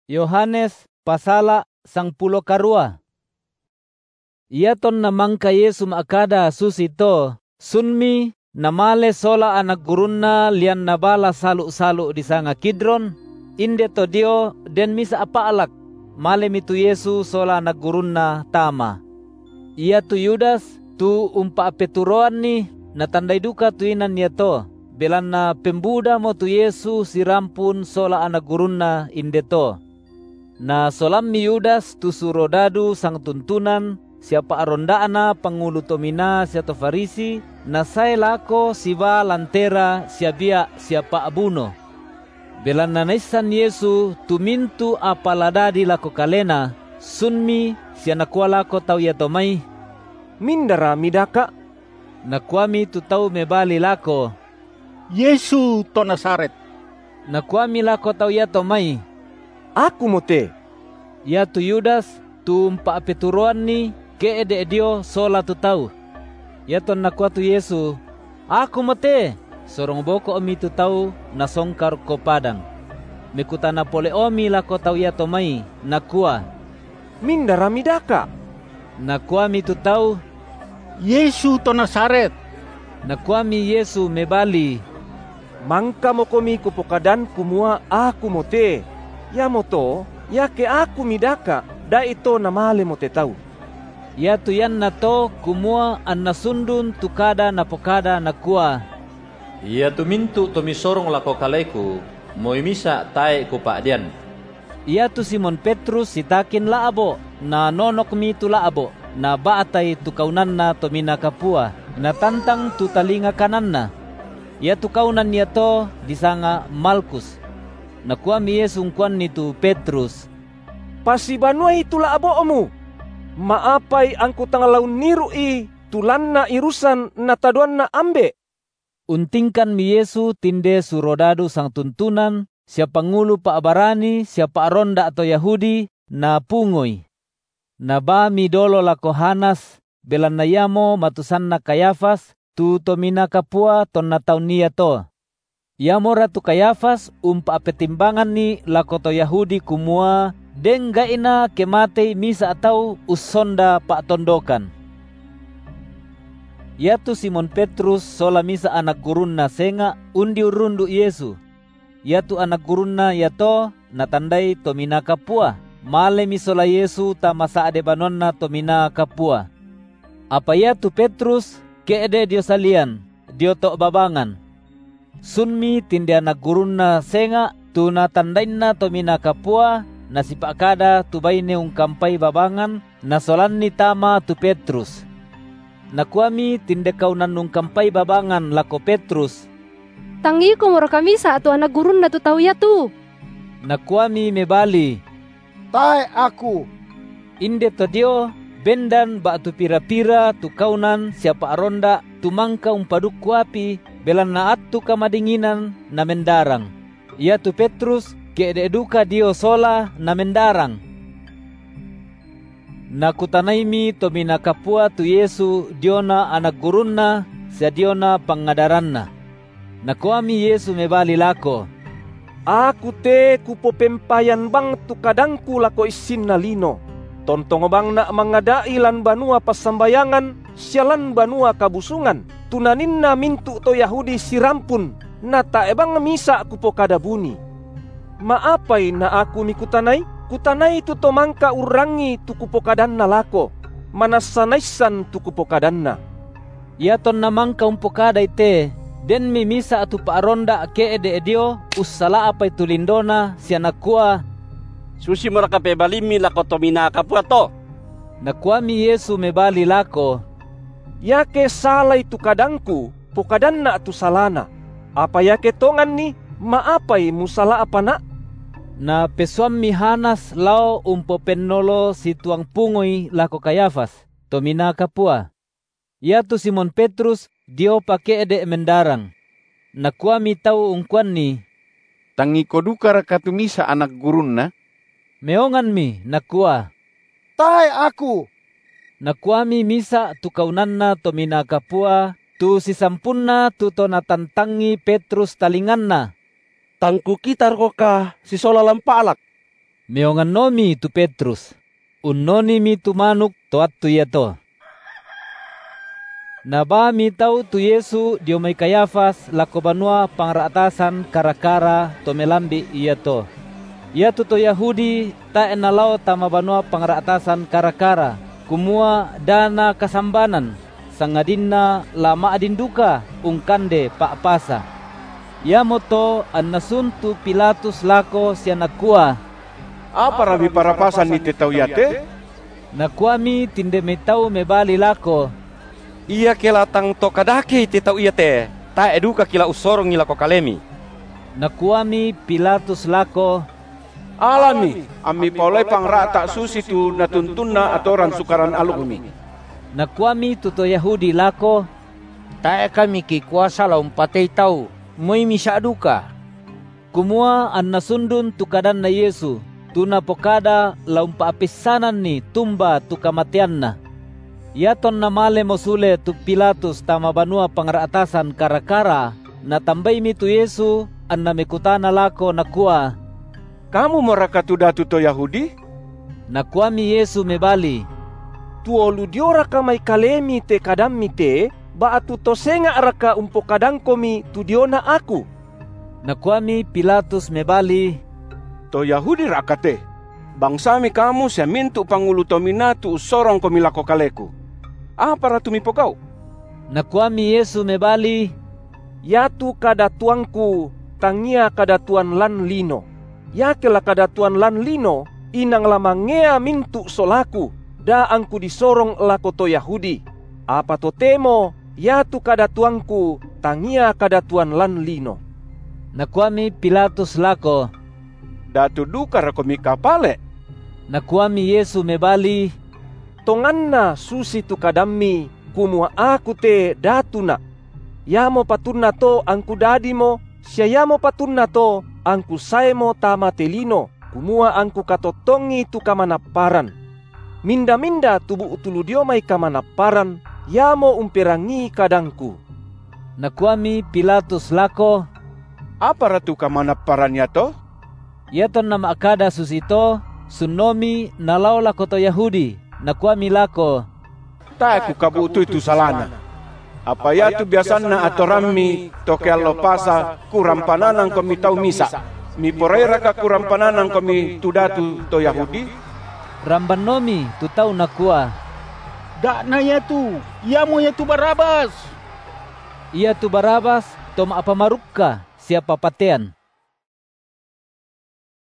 Yohanes pasala 12. Iaton namangka Yesu maakada susito sunmi namale sola anak gurunna lian nabala salu-salu di sanga Kidron inde to dio den misa apa alak male mitu Yesu sola anak gurunna tama. Ia tu Yudas tu umpa peturoan ni natandai duka tuinan niya to belanna pembuda mo tu Yesu sirampun sola anak gurunna inde to. Na solammi Yudas tu surodadu sang tuntunan siapa arondaana pangulo tomina siato Farisi na say lako siba lantera siabia siapa abuno. Belanna naisan Yesu tumintu apaladadi lako kalena sunmi sia nakua lako tau ya tomai. Mindara midaka? Nakuami tu tau mebali lako. Yesu to Nasaret. Nakuami lako tau ya tomai. Aku mote. Ya tu Yudas tu umpa peturuan ni keede dio sola tu tau. Ya ton nakua tu Yesu, aku mote. Sorong boko omi tu tau nasongkar ko padang. Mekutana pole omi lako tau ya tomai. Nakua. Mindara midaka? Nakuami tu tau. Yesu to Nasaret. Nakuami Yesu mebali. Mangka mo komi kupokadan kumua aku mote. Ya moto, ya ke aku midaka, da ito namale mote tau. Ya tu yan na to kumua an nasundun tukada na pokada nakua. Ia tumintu tumisorong lako kaleku, moimisa tae kupadian. Ia tu Simon Petrus sitakin laabo, na nonok mi tu laabo, na baatay tu kaunan na tomina kapua, na tantang tu talinga kanan na. Ia tu kaunan niya to disanga Malkus. Nakua mi Yesu kuan ni tu Petrus. Pasibanuay tu laabo omu. Maapay angku tangalaw nirui tulan na irusan na taduan na ambe. Untingkan mi Yesu tinde surodadu sang tuntunan, siapa ngulu paabarani, siapa aronda atau Yahudi, na pungoy. Na ba mi dolo lako Hanas, belan na yamo matusan na Kayafas, tu tomina kapua ton na taun niya to. Yamo ratu Kayafas umpa petimbangan ni lako to Yahudi kumua, dengga ina kemate misa atau usonda pak tondokan. Yatu Simon Petrus sola misa anak gurunna senga undi urundu Yesu. Yatu anak gurunna yato natandai tomina kapua. Male misola Yesu ta masa ade banonna tomina kapua. Apa yatu Petrus keede dio salian, dio tok babangan. Sunmi tindi anak gurunna senga tu natandain na tomina kapua. Nasipakada tu baine ungkampai babangan nasolan ni tama tu Petrus. Nakuami tinde kaunan ungkampai babangan lako Petrus. Tangi ko moro kami sa ato anak gurun na tu tau ya tu. Nakuami mebali. Tae aku. Inde to dio bendan ba tu pira-pira tu kaunan siapa aronda tumangka umpaduk kuapi belan na atu kamadinginan na mendarang. Ia tu Petrus keede duka dio sola na mendarang. Nakutanaimi tomina kapua tu Yesu diona anak gurunna sa diona pangadaranna. Nakuami Yesu mebali lako. Aku te kupopempayan bang tu kadangku lako isin na lino. Tontong bang na mangadai lan banua pasambayangan sialan banua kabusungan. Tunanin na mintu to Yahudi sirampun na taebang misa kupokada buni. Maapay na aku mikutanay? Kutanay tu tomangka urangi tu kupokadan na lako. Manasanaysan tu kupokadan na. Yaton namangka umpokada ite. Den mimisa atu paaronda keede edio usala apay tulindona siya nakua. Susi meraka pebalimi lako tomina kapua to. Nakua mi Yesu mebali lako. Yake salay tu kadangku pokadan na atu salana. Apa yake tongan ni maapay musala apa na? Na pesuam mi Hanas lao umpo penolo si tuang pungoy lako Kayafas, tomina kapua. Ya tu Simon Petrus dio pake ede mendarang. Nakua mi tau ungkuan ni. Tangi kodukar katumisa anak gurunna. Meongan mi nakua. Tae aku. Nakua mi misa tu kaunanna tomina kapua tu sisampunna tu tonatantangi Petrus talinganna. Tangku kitar koka si sola lampalak. Meongan nomi tu Petrus. Unnoni mi tu manuk toat tu yato. Naba mi tau tu Yesu dio may Kayafas lako banua pangratasan karakara to melambi iyato. Iyato to Yahudi ta enalaw tama banua pangratasan karakara. Kumua dana kasambanan sangadinna lama adinduka ungkande pakpasa. Ya moto an nasuntu Pilatus lako siya nakua. Apa rabi parapasan ni tetau yate? Nakuami tinde metau mebali lako. Iya kelatang to kadake tetau iya te. Ta eduka kila usorong nila ko kalemi. Nakuami Pilatus lako. Alami, ami paulay pangrata susi tu natuntuna atoran sukaran alukmi. Nakuami tuto Yahudi lako. Tae kami kikuasa laung patay tau. Moy misa duka. Kumua an nasundun tukadan na Yesu. Tuna pokada laung paapisanan ni tumba tu kamatian na. Yaton na male mosule tu Pilatus tama banua pangratasan karakara. Natambay mi tu Yesu an namikutana lako nakua. Kamu morakatuda tuto Yahudi? Nakuami Yesu mebali. Tuolu diora kamay kalemi te kadammi te, baatu to senga araka umpo kadangkomi tu diona aku. Nakuami Pilatus mebali. To Yahudi rakate. Bangsami kamu siya mintu pangulu tomina tu usorong komilako kaleku. Apa ratu mipo kau? Nakuami Yesu mebali. Yatu kadatuanku, tangia kadatuan lan lino. Yakela kadatuan lan lino, inang lamangea mintu solaku, da angku disorong lako to Yahudi. Apa to temo, yatu kadatuanku, tangia kadatuan lan lino. Nakuami Pilatus lako. Datu duka rakomi kapale. Nakuami Yesu mebali. Tonganna susi tu kadammi, kumua aku te datuna. Yamo patunna to angku dadimo, siayamo patunna to angku saemo tama telino, kumua angku katotongi tu kamanaparan. Minda-minda tubu utuludio may kamanaparan, yamo umperangi kadangku. Nakuami Pilatus lako. Apa ratu kamanaparannya to? Yaton na maakada susito, sunomi nalaw lako to Yahudi. Nakuami lako. Taku kabutu itu salana. Apa ya tu biasana atorami toke alopasa kurampananang komi tau misa. Mi porera ka kurampananang komi tudatu to Yahudi. Rambanomi tu tau nakua. Dak na yatu, yamo yatu Barabas. Ia tu Barabas, toma apa marukka siapa patean.